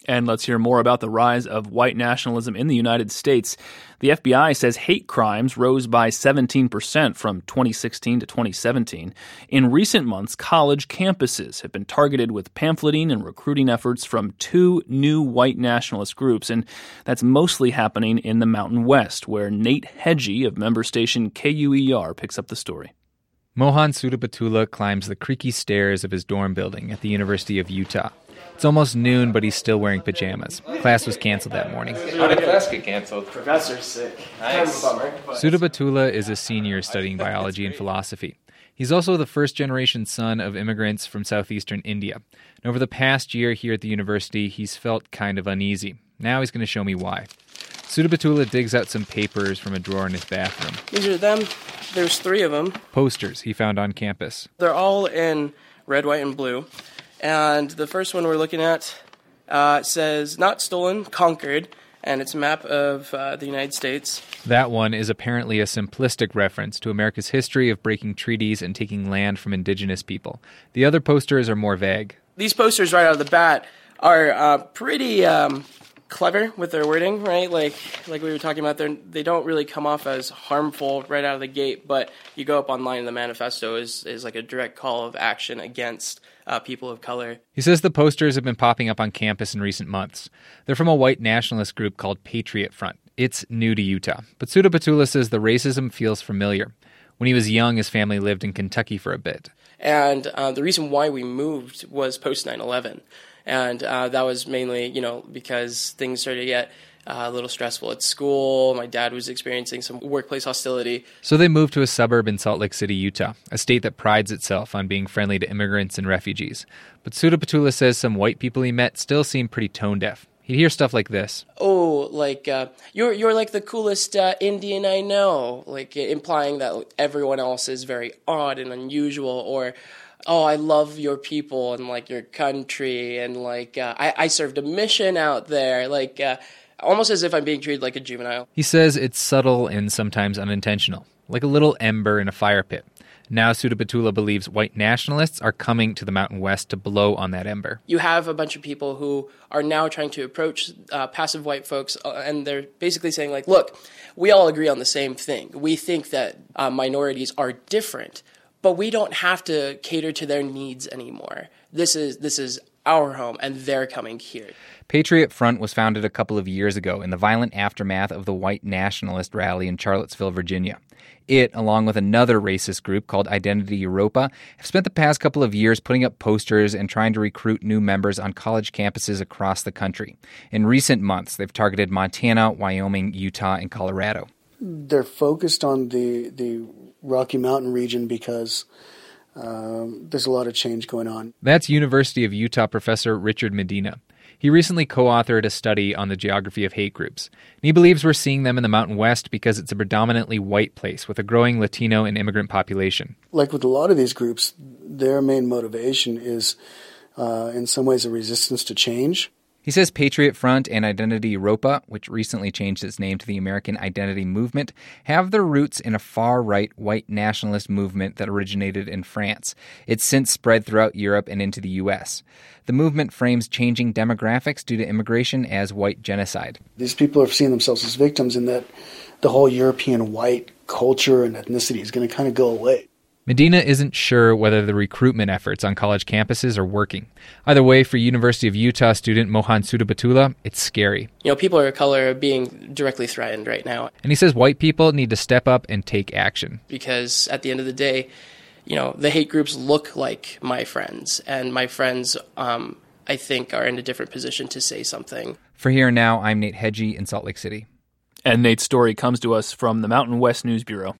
And let's hear more about the rise of white nationalism in the United States. The FBI says hate crimes rose by 17% from 2016 to 2017. In recent months, college campuses have been targeted with pamphleting and recruiting efforts from two new white nationalist groups, and that's mostly happening in the Mountain West, where Nate Hedgie of member station KUER picks up the story. Mohan Sudapatula climbs the creaky stairs of his dorm building at the University of Utah. It's almost noon, but he's still wearing pajamas. Class was canceled that morning. How did class get canceled? Professor's sick. Nice. Bummer. Sudapatula is a senior studying biology and philosophy. He's also the first-generation son of immigrants from southeastern India. And over the past year here at the university, he's felt kind of uneasy. Now he's going to show me why. Sudapatula digs out some papers from a drawer in his bathroom. These are them. There's 3 of them. Posters he found on campus. They're all in red, white, and blue. And the first one we're looking at says, "Not stolen, conquered," and it's a map of the United States. That one is apparently a simplistic reference to America's history of breaking treaties and taking land from indigenous people. The other posters are more vague. These posters right out of the bat are pretty clever with their wording, right? Like we were talking about, they don't really come off as harmful right out of the gate, but you go up online and the manifesto is like a direct call of action against people of color. He says the posters have been popping up on campus in recent months. They're from a white nationalist group called Patriot Front. It's new to Utah. But Sudapatula says the racism feels familiar. When he was young, his family lived in Kentucky for a bit. And the reason why we moved was post 9/11. And that was mainly, because things started to get a little stressful at school. My dad was experiencing some workplace hostility. So they moved to a suburb in Salt Lake City, Utah, a state that prides itself on being friendly to immigrants and refugees. But Sudapatula says some white people he met still seem pretty tone deaf. He'd hear stuff like this. "Oh, like, you're like the coolest Indian I know," like implying that everyone else is very odd and unusual, or, "Oh, I love your people and like your country, and like I served a mission out there," like almost as if I'm being treated like a juvenile. He says it's subtle and sometimes unintentional, like a little ember in a fire pit. Now Sudapatula believes white nationalists are coming to the Mountain West to blow on that ember. You have a bunch of people who are now trying to approach passive white folks, and they're basically saying, like, look, we all agree on the same thing. We think that minorities are different, but we don't have to cater to their needs anymore. This is our home, and they're coming here. Patriot Front was founded a couple of years ago in the violent aftermath of the white nationalist rally in Charlottesville, Virginia. It, along with another racist group called Identity Europa, have spent the past couple of years putting up posters and trying to recruit new members on college campuses across the country. In recent months, they've targeted Montana, Wyoming, Utah, and Colorado. They're focused on the Rocky Mountain region because there's a lot of change going on. That's University of Utah professor Richard Medina. He recently co-authored a study on the geography of hate groups. And he believes we're seeing them in the Mountain West because it's a predominantly white place with a growing Latino and immigrant population. Like with a lot of these groups, their main motivation is, in some ways, a resistance to change. He says Patriot Front and Identity Europa, which recently changed its name to the American Identity Movement, have their roots in a far-right white nationalist movement that originated in France. It's since spread throughout Europe and into the U.S. The movement frames changing demographics due to immigration as white genocide. These people are seeing themselves as victims, and that the whole European white culture and ethnicity is going to kind of go away. Medina isn't sure whether the recruitment efforts on college campuses are working. Either way, for University of Utah student Mohan Sudapatula, it's scary. People of color are being directly threatened right now. And he says white people need to step up and take action. Because at the end of the day, the hate groups look like my friends, and my friends, I think, are in a different position to say something. For Here and Now, I'm Nate Hedgie in Salt Lake City. And Nate's story comes to us from the Mountain West News Bureau.